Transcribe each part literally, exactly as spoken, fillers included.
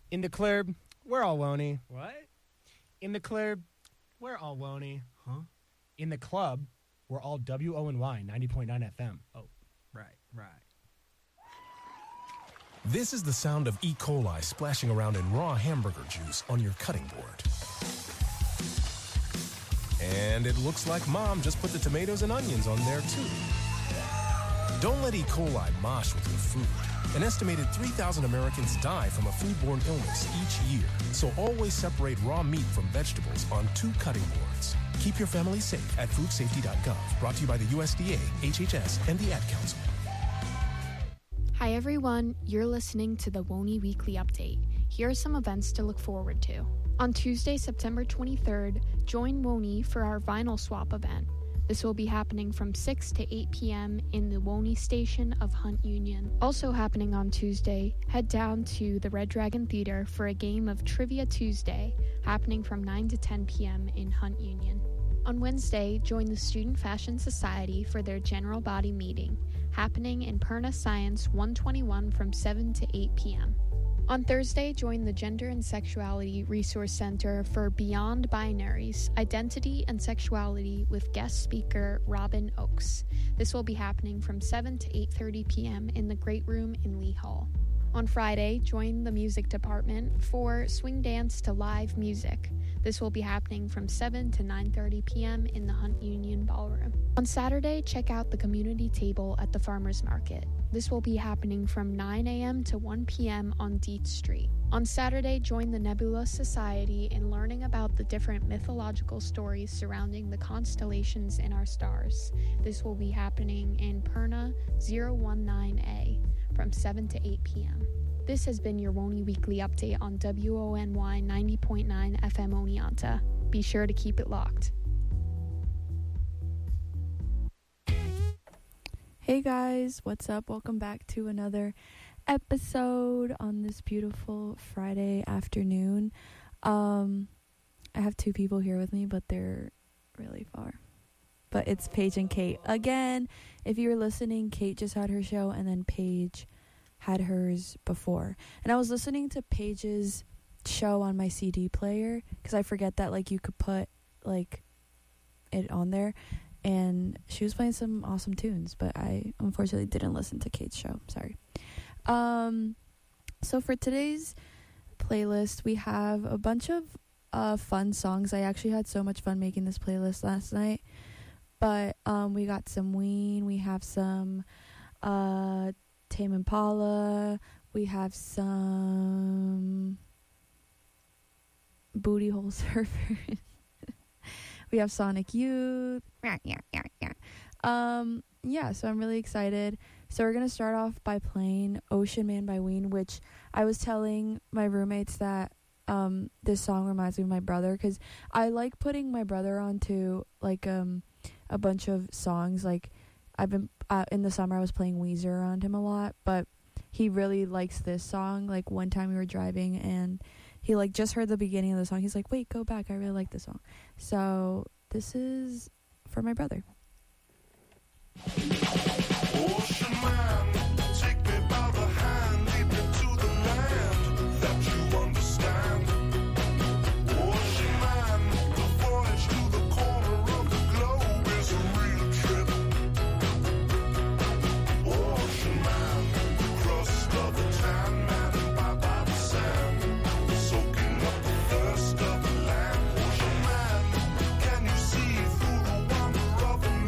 In the club, we're all wony. What? In the club, we're all wony. Huh? In the club, we're all W O N Y ninety point nine F M. Oh, right, right. This is the sound of E. coli splashing around in raw hamburger juice on your cutting board. And it looks like Mom just put the tomatoes and onions on there too. Don't let E. coli mosh with your food. An estimated three thousand Americans die from a foodborne illness each year. So always separate raw meat from vegetables on two cutting boards. Keep your family safe at food safety dot gov. Brought to you by the U S D A, H H S, and the Ad Council. Hi everyone, you're listening to the WONY Weekly Update. Here are some events to look forward to. On Tuesday, September twenty-third, join WONY for our vinyl swap event. This will be happening from six to eight p.m. in the WONY station of Hunt Union. Also happening on Tuesday, head down to the Red Dragon Theater for a game of Trivia Tuesday, happening from nine to ten p.m. in Hunt Union. On Wednesday, join the Student Fashion Society for their general body meeting, happening in Perna Science one twenty-one from seven to eight p.m. On Thursday, join the Gender and Sexuality Resource Center for Beyond Binaries, Identity and Sexuality with guest speaker Robin Oakes. This will be happening from seven to eight thirty p.m. in the Great Room in Lee Hall. On Friday, join the music department for Swing Dance to Live Music. This will be happening from seven to nine thirty p.m. in the Hunt Union Ballroom. On Saturday, check out the community table at the Farmers Market. This will be happening from nine a.m. to one p.m. on Dietz Street. On Saturday, join the Nebula Society in learning about the different mythological stories surrounding the constellations in our stars. This will be happening in Perna zero one nine A from seven to eight p.m. This has been your WONY Weekly Update on W O N Y ninety point nine F M Oneonta. Be sure to keep it locked. Hey guys, what's up? Welcome back to another episode on this beautiful Friday afternoon. Um, I have two people here with me, but they're really far. But it's Paige and Kate. Again, if you were listening, Kate just had her show and then Paige had hers before. And I was listening to Paige's show on my C D player because I forget that like you could put like it on there. And she was playing some awesome tunes, but I unfortunately didn't listen to Kate's show. Sorry. Um, so for today's playlist, we have a bunch of uh, fun songs. I actually had so much fun making this playlist last night. But um, we got some Ween. We have some uh, Tame Impala. We have some Booty Hole Surfers. We have Sonic Youth. Um, yeah, so I'm really excited. So we're going to start off by playing Ocean Man by Ween, which I was telling my roommates that um, this song reminds me of my brother, because I like putting my brother onto like um, a bunch of songs. Like I've been, uh, in the summer I was playing Weezer around him a lot, but he really likes this song. Like one time we were driving and he like just heard the beginning of the song. He's like, wait, go back. I really like this song. So this is for my brother. Ocean man, take me by the hand, lead me to the land that you understand. Ocean man, the voyage to the corner of the globe is a real trip. Ocean man, the crust of the tan man and by by the sand, soaking up the thirst of the land. Ocean man, can you see through the wonder of the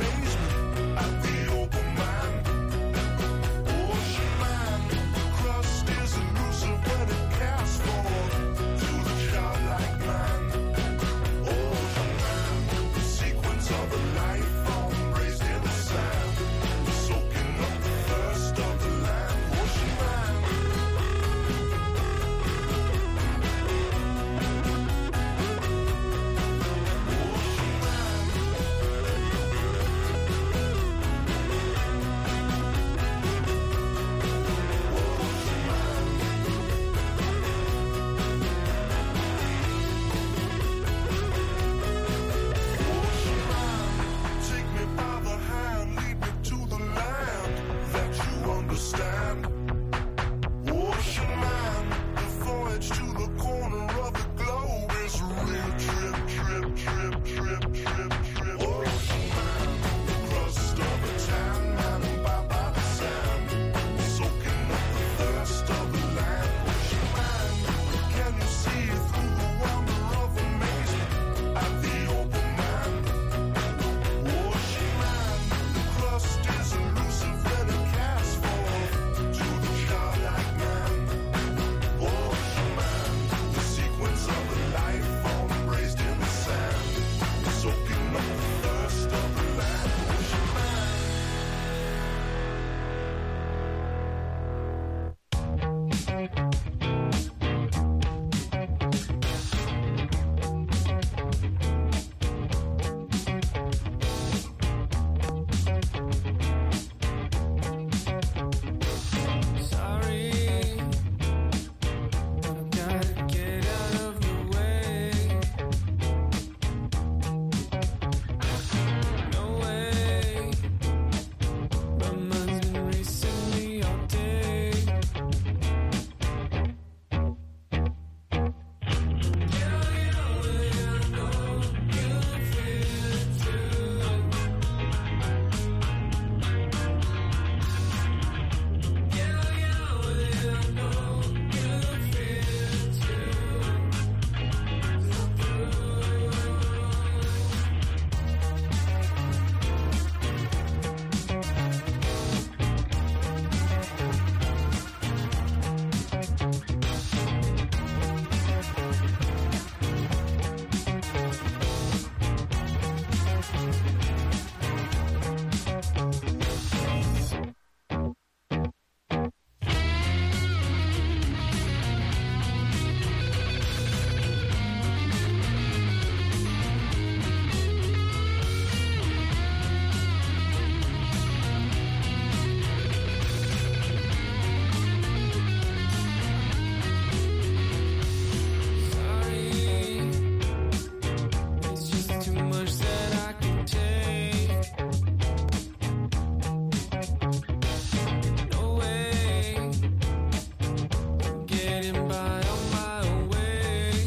skating by on my way.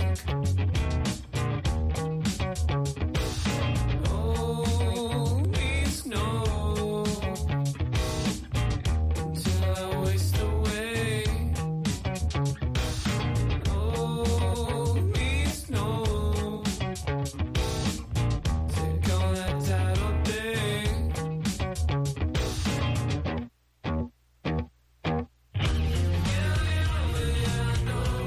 Oh, me snow until I waste away. Oh, me snow, take all that time all day. Yeah, yeah, yeah, I know.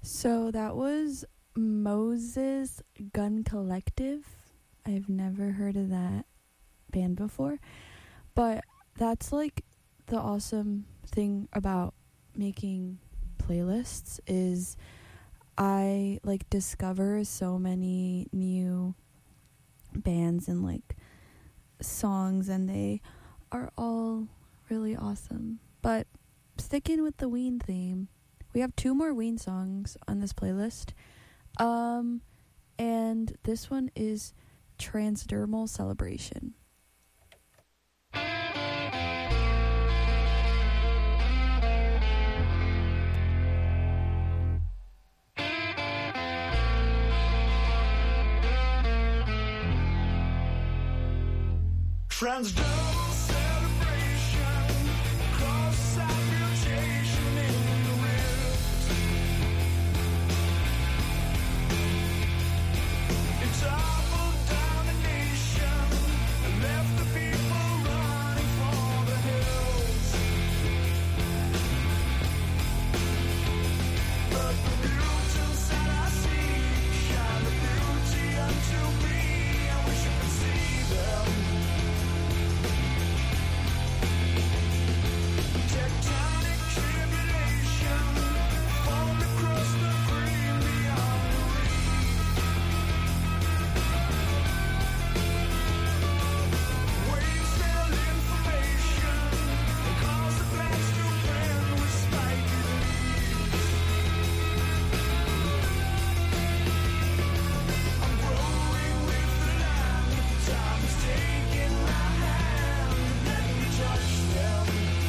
So that was Moses Gun Collective. I've never heard of that band before, but that's like the awesome thing about making playlists is I like discover so many new bands and like songs, and they are all really awesome. But sticking with the Ween theme, we have two more Ween songs on this playlist. Um, and this one is Transdermal Celebration. Transdermal celebration, cross-side mutation in the rift. It toppled down the nation and left the people running for the hills. But the mutants that I see shine a beauty unto me. I wish I could see them. Tectonic tribulation formed across the green beyond the reef. Waves fell information and caused the plants to bend with spiky leaves. I'm growing with the land. Time is taking my hand. Let me touch them.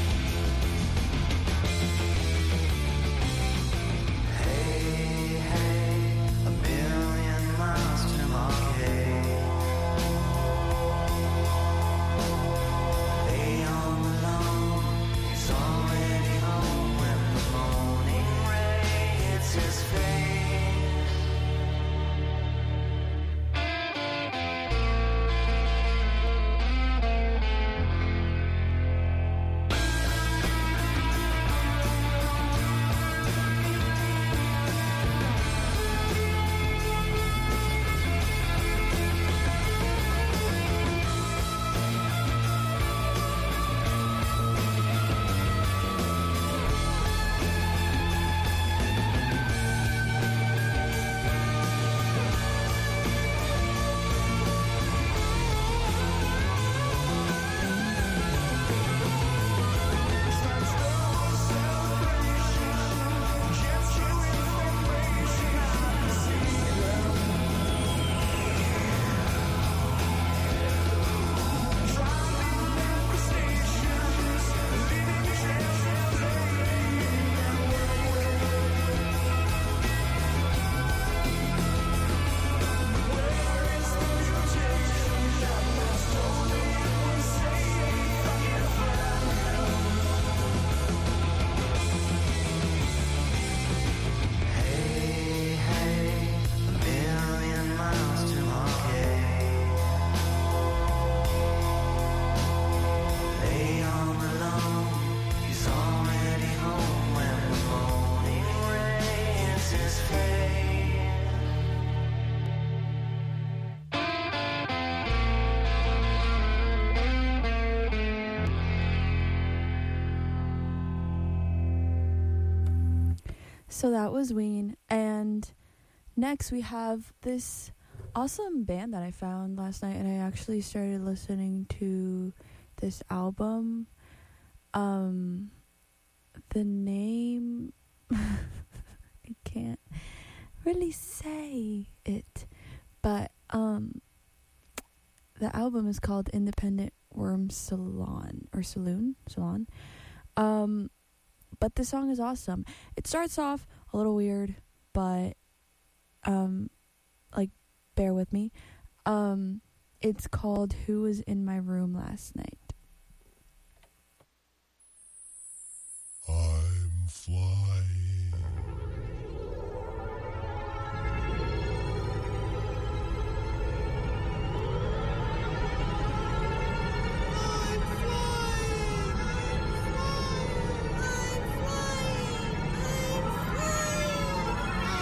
Hey, hey, a billion miles to Marquette. Lay on the lawn, he's already home when the morning ray hits his face. Transdermal celebration, jet you information, I can see them. Driving manifestations, living transcending and working. Where is the mutation that must only one safe? I can't find Hey, hey, a million miles to Marquette. Lay on the lawn, he's already home when the morning rains his face. So that was Ween. And next we have this awesome band that I found last night, and I actually started listening to this album. Um, the name, I can't really say it, but um, the album is called Independent Worm Salon, or Saloon, Salon. Um, but the song is awesome. It starts off a little weird, but um, like, bear with me. Um, it's called Who Was in My Room Last Night. I'm flying. I'm flying. I'm flying. I'm flying.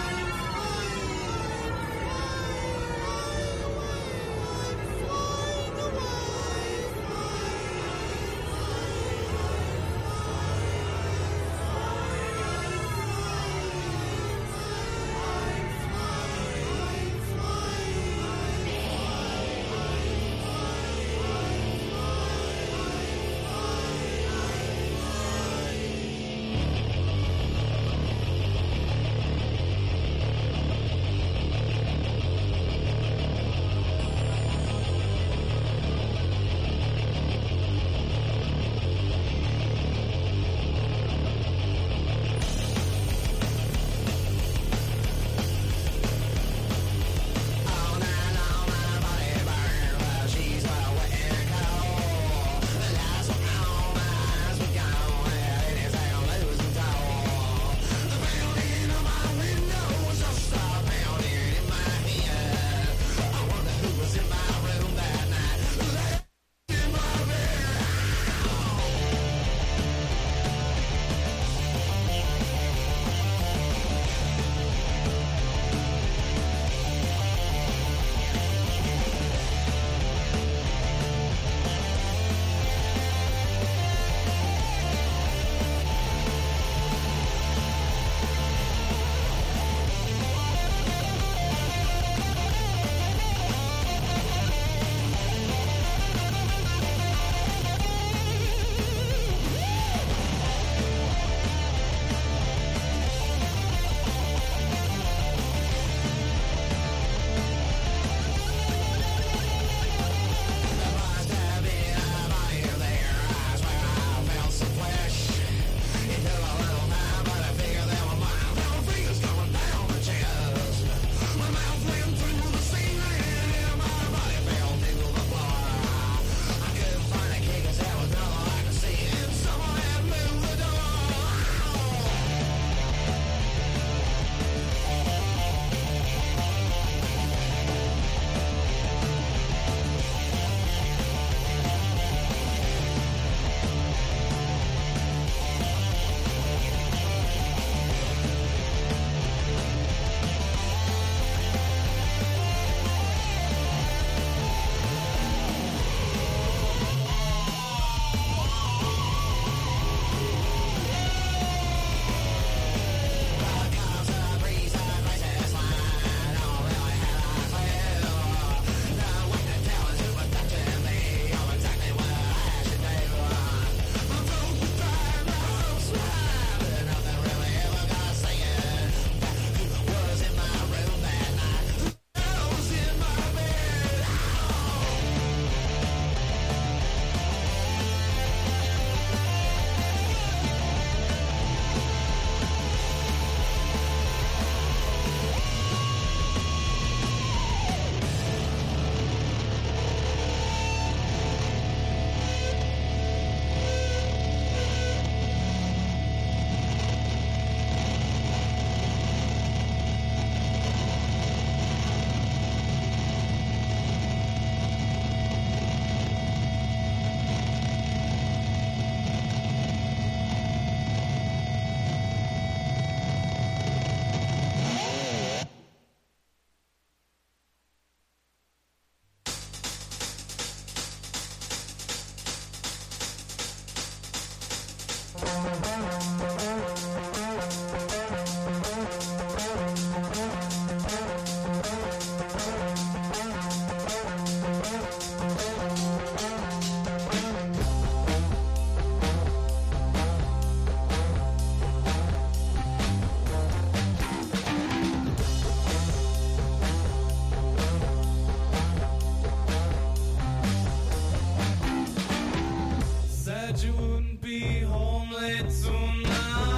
Said you wouldn't be home late tonight.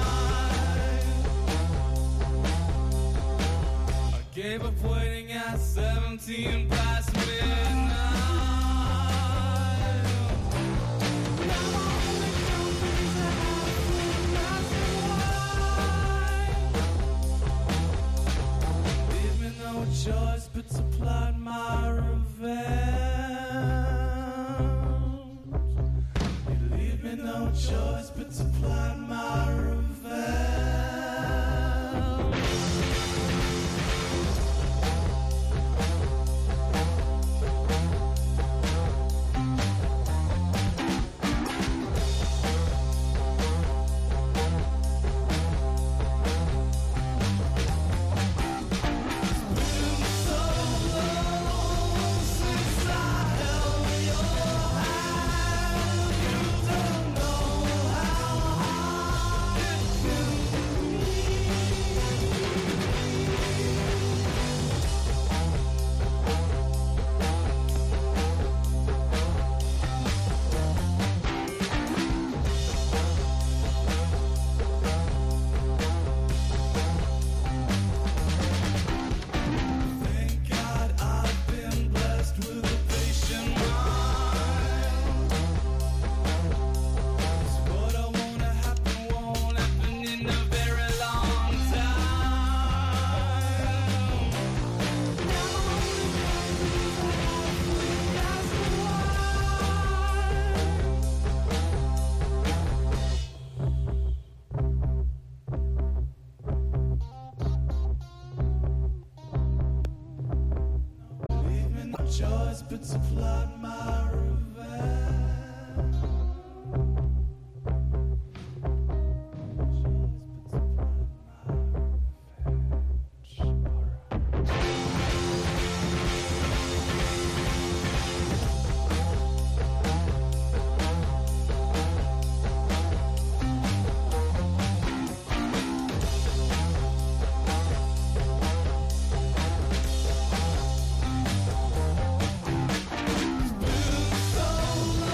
I gave up waiting at seventeen past midnight. Leave me no choice but to plot my revenge. Leave me no choice but to plot my revenge. Thank God I've been blessed with a patient mind. 'Cause what I wanna happen won't happen in a very long time. Leave me no choice but to plot my revenge. So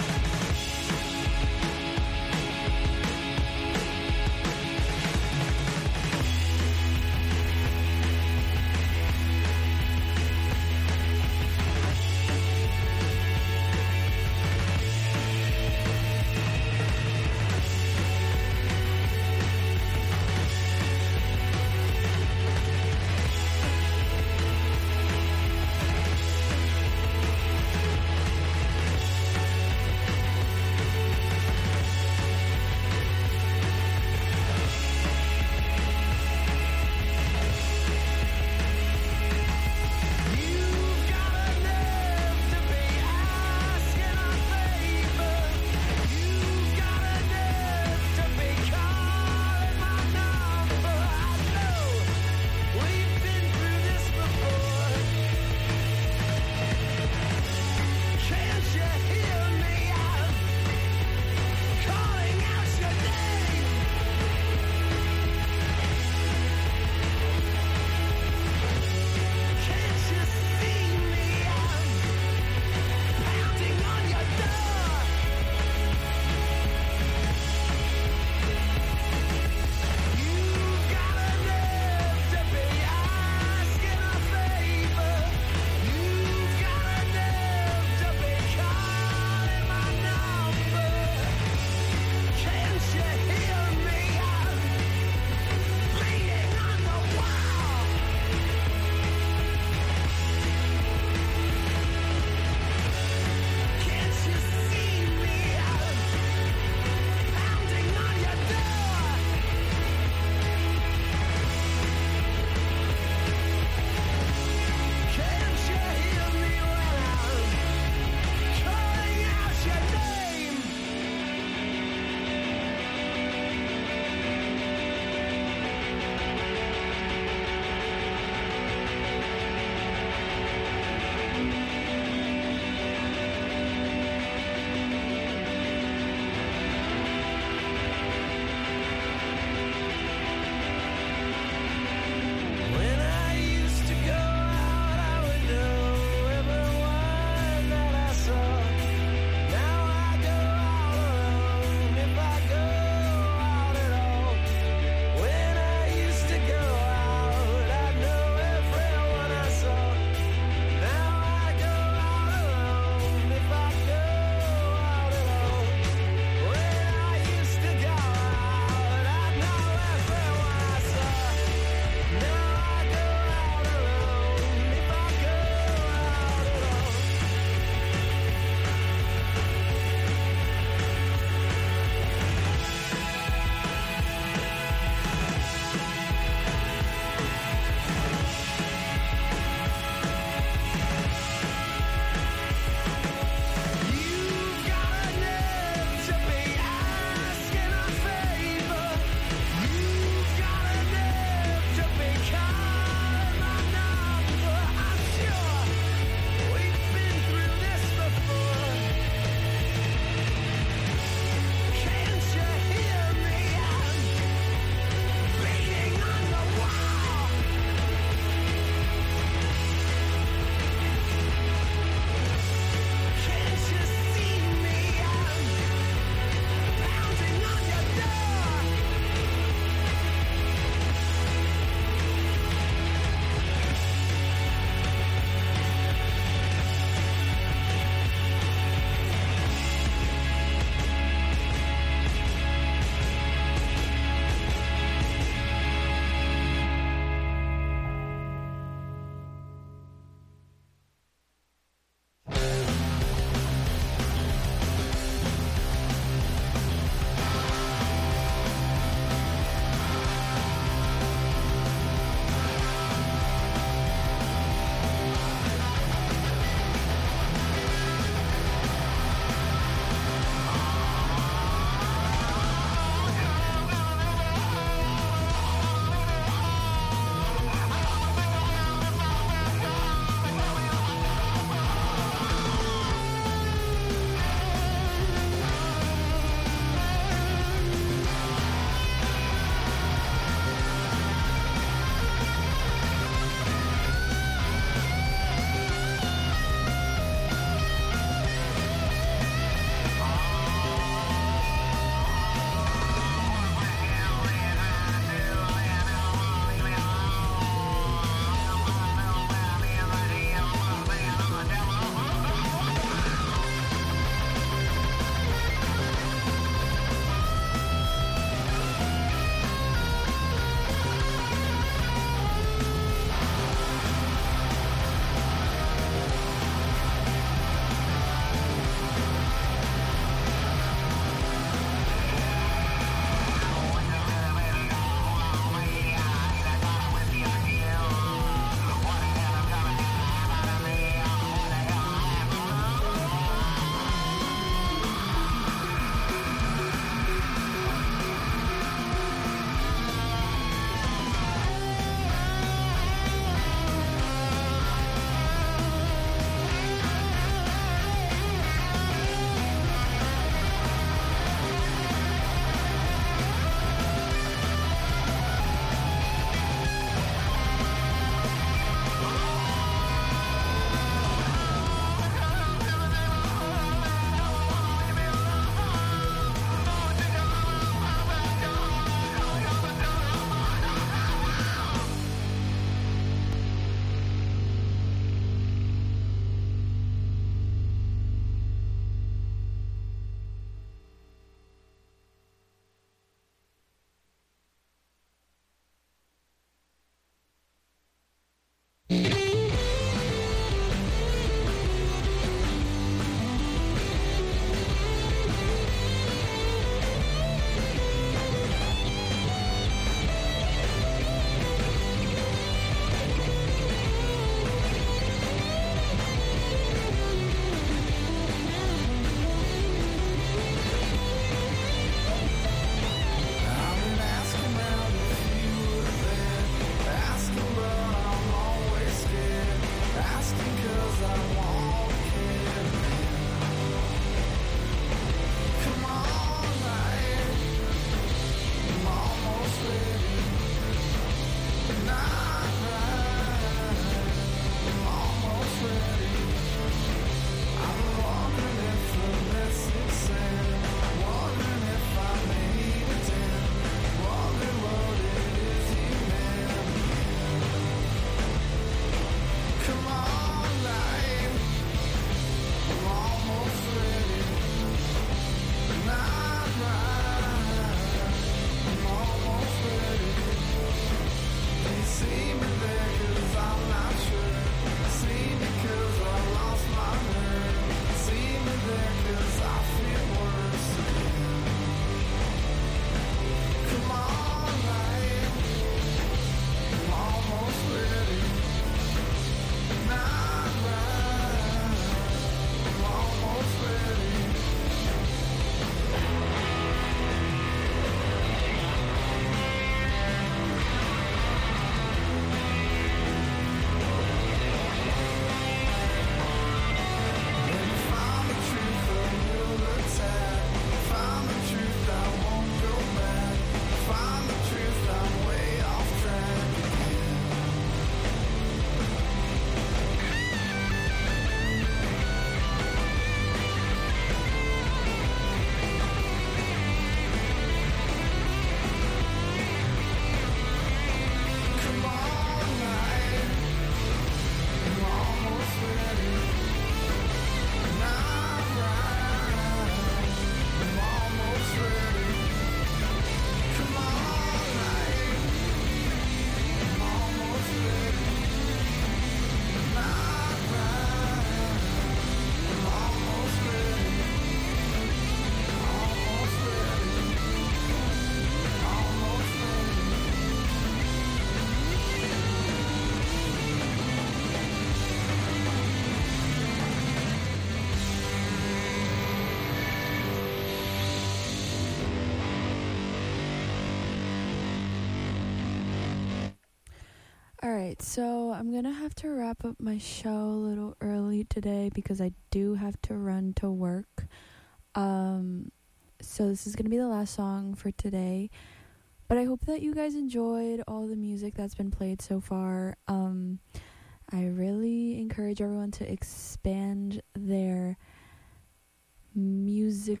All right, so I'm going to have to wrap up my show a little early today because I do have to run to work. Um, so this is going to be the last song for today. But I hope that you guys enjoyed all the music that's been played so far. Um, I really encourage everyone to expand their musical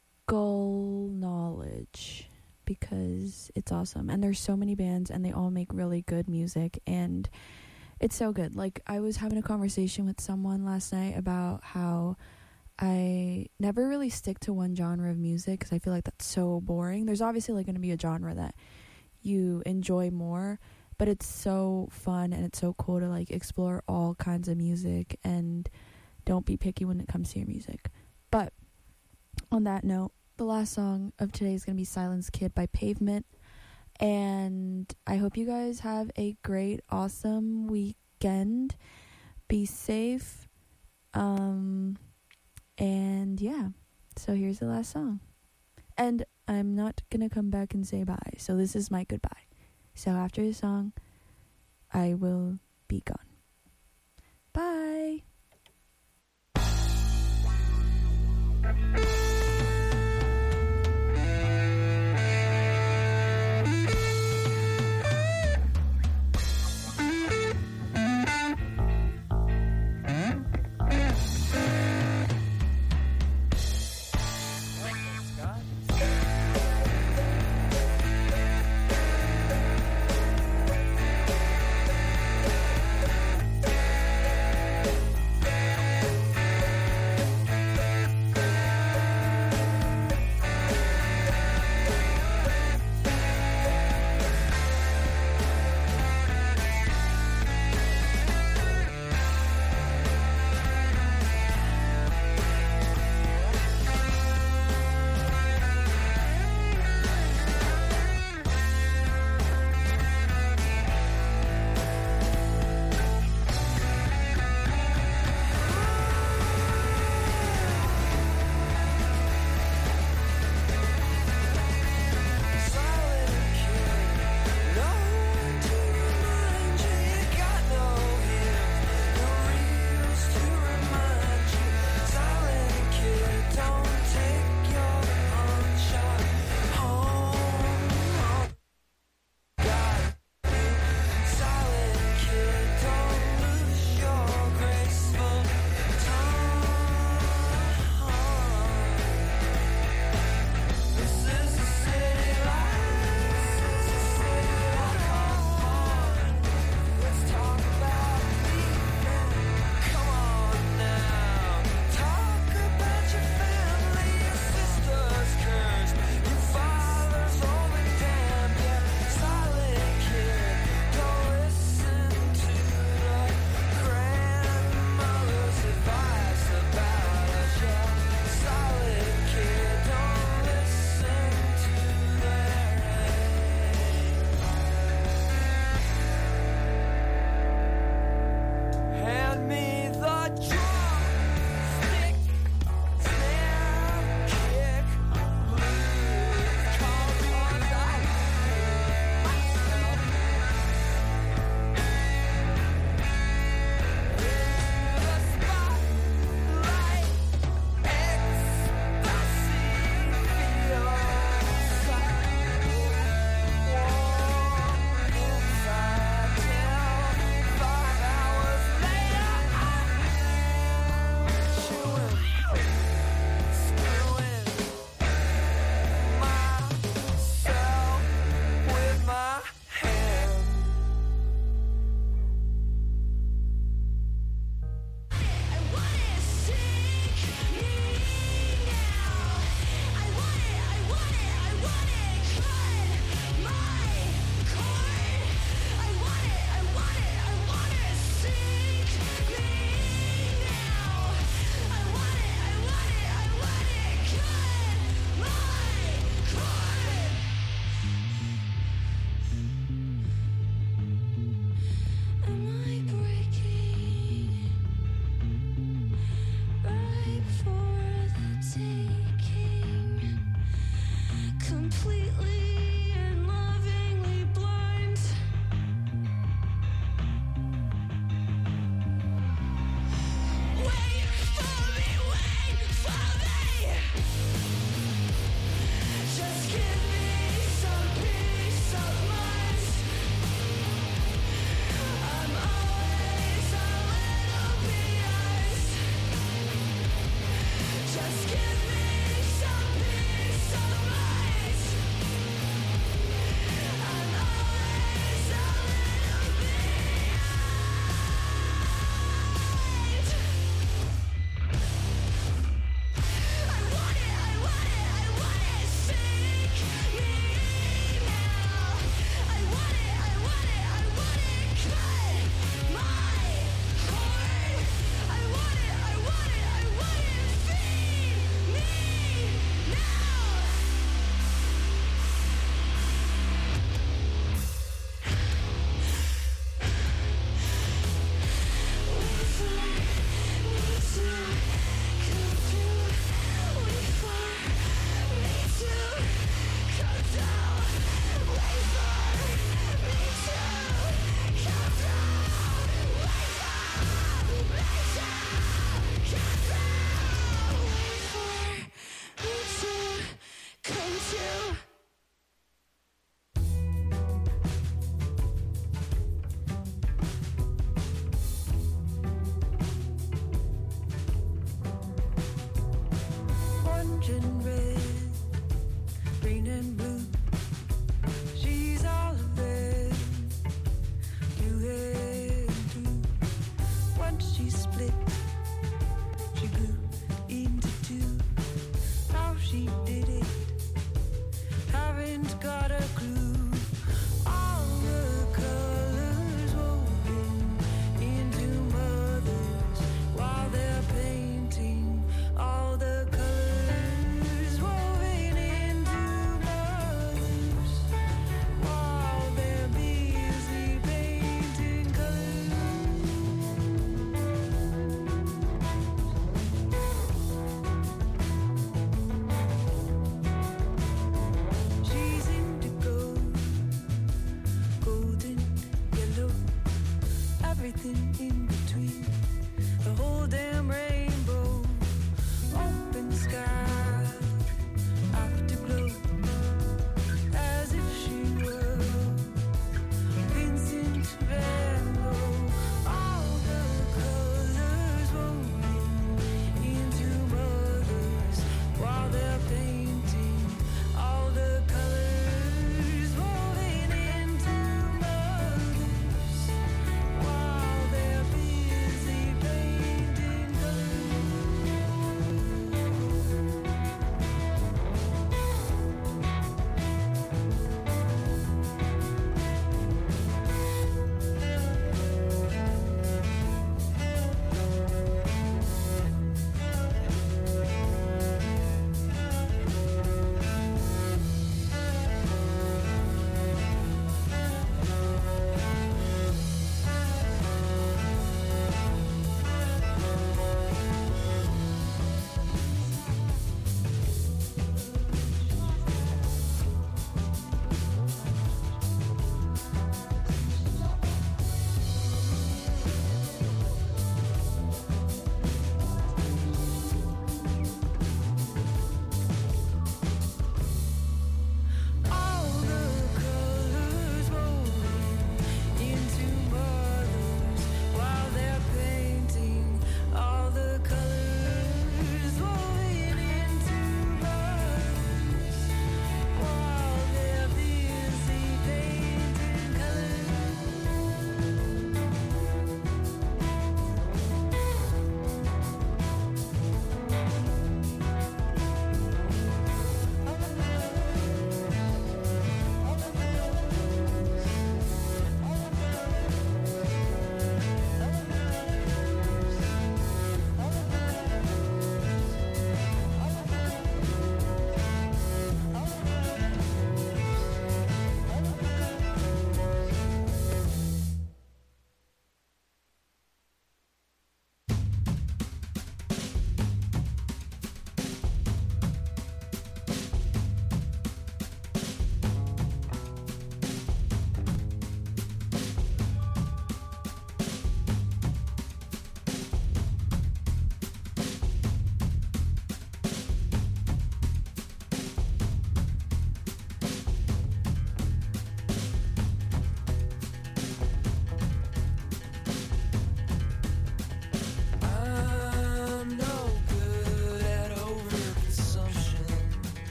knowledge because it's awesome. And there's so many bands and they all make really good music and it's so good. Like, I was having a conversation with someone last night about how I never really stick to one genre of music because I feel like that's so boring. There's obviously like going to be a genre that you enjoy more, but it's so fun and it's so cool to like explore all kinds of music and don't be picky when it comes to your music. But on that note, the last song of today is going to be Silence Kid by Pavement. And I hope you guys have a great, awesome weekend. Be safe. Um, and yeah, so here's the last song. And I'm not going to come back and say bye. So this is my goodbye. So after the song, I will be gone. Bye. Scott?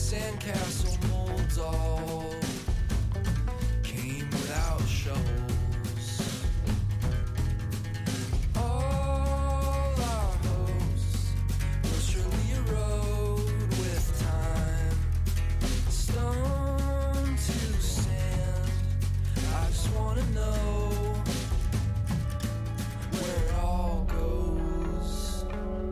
sandcastle molds all came without shovels. All our hopes will surely erode with time. Stone to sand, I just wanna know where it all goes.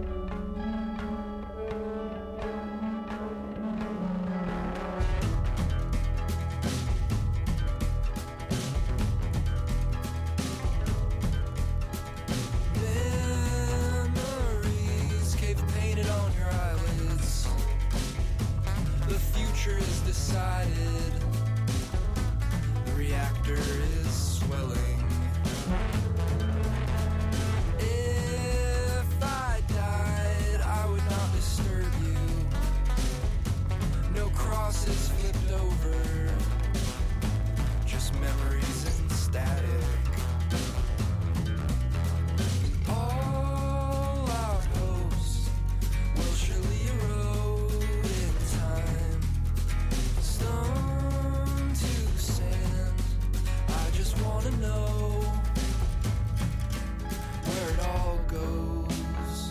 Memories cave painted on your eyelids. The future is decided. The reactor is swelling. If I died, I would not disturb you. No crosses flipped over, just memories and static. All our hopes will surely erode in time. Stone to sand, I just wanna know where it all goes.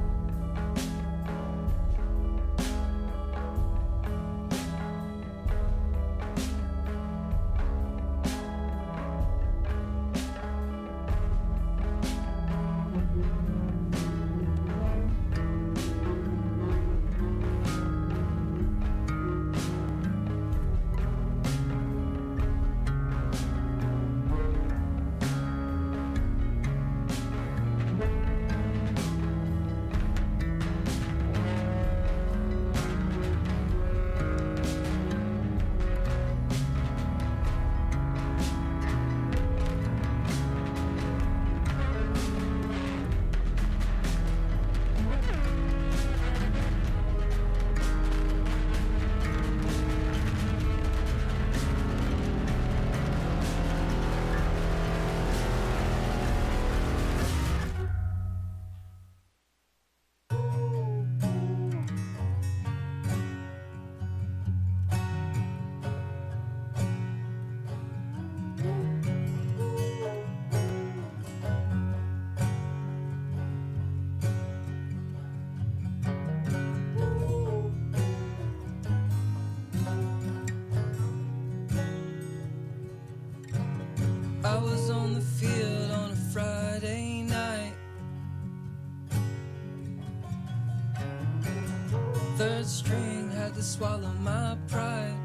I was on the field on a Friday night. Third string had to swallow my pride.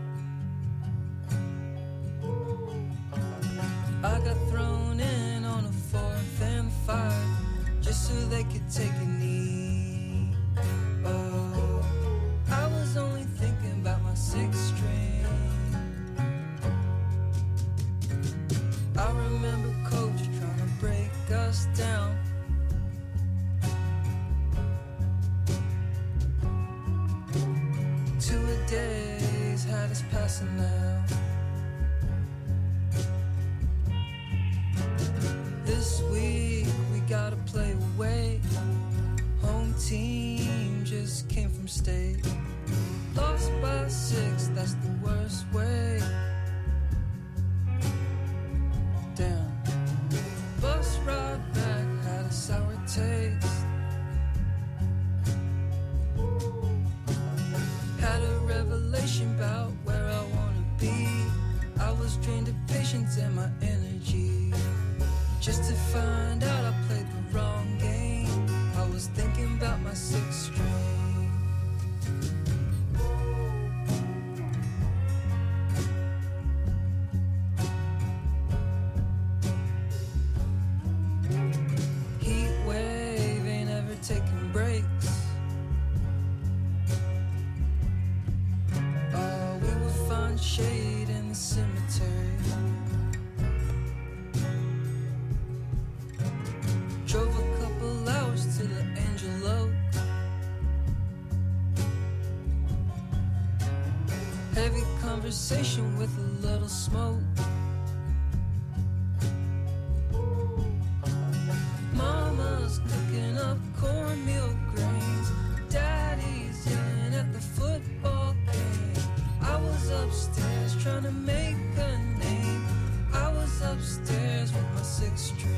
I got thrown in on a fourth and five just so they could take a knee. Oh, I was only thinking about my sixth string. I remember coach trying to break us down. Two-a-days had us passing out. This week we gotta play away. Home team just came from state. Lost by six, that's the worst way. Down. Bus ride back had a sour taste. Had a revelation about where I wanna be. I was drained of patience and my energy. Just to find out I played the wrong game. I was thinking about my sixth string. Heat wave ain't ever taking breaks. Oh, we would find shade in the cemetery. Drove a couple hours to the Angel Oak. Heavy conversation with a little smoke. Mama's cooking up cornmeal grains. Daddy's yelling at the football game. trying to make a name. I was upstairs with my sixth string.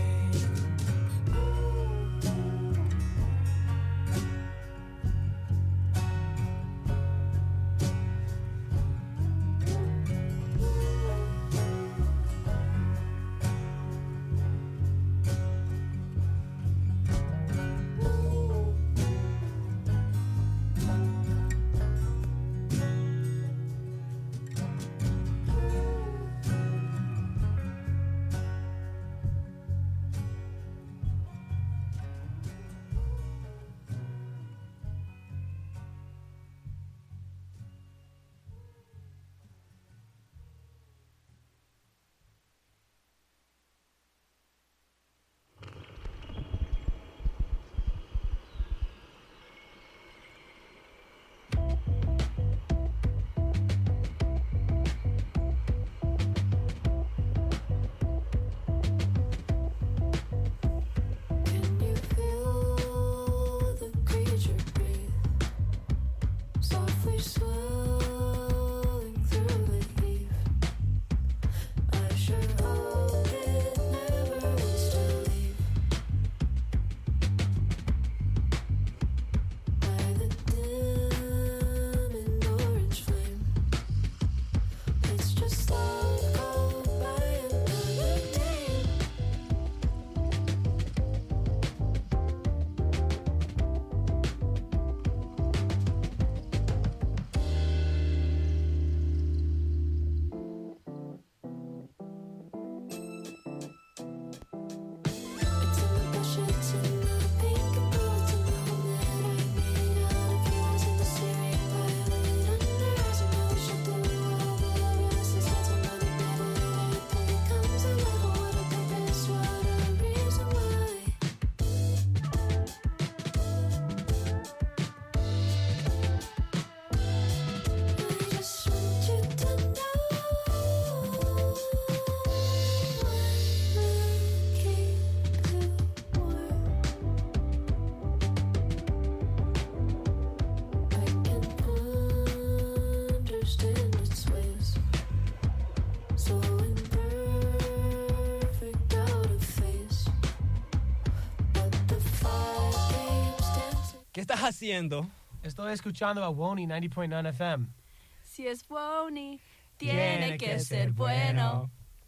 ¿Qué estás haciendo? Estoy escuchando a Wony ninety point nine F M. Si es Wony, tiene que ser bueno.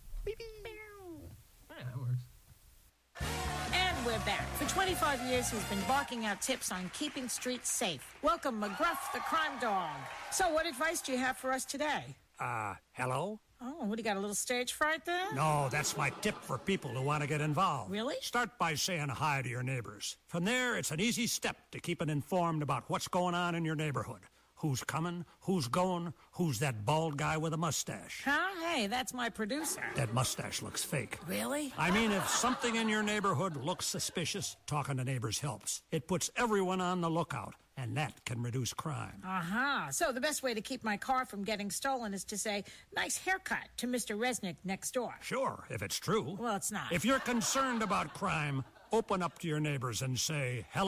Yeah, that works. And we're back. For twenty-five years, he's been barking out tips on keeping streets safe. Welcome, McGruff, the crime dog. So what advice do you have for us today? Uh, hello? Oh, what, do you got a little stage fright there? No, that's my tip for people who want to get involved. Really? Start by saying hi to your neighbors. From there, it's an easy step to keeping informed about what's going on in your neighborhood. Who's coming, who's going, who's that bald guy with a mustache. Huh? Hey, that's my producer. That mustache looks fake. Really? I mean, if something in your neighborhood looks suspicious, talking to neighbors helps. It puts everyone on the lookout, and that can reduce crime. Uh-huh. So the best way to keep my car from getting stolen is to say, nice haircut to Mister Resnick next door. Sure, if it's true. Well, it's not. If you're concerned about crime, open up to your neighbors and say, hello.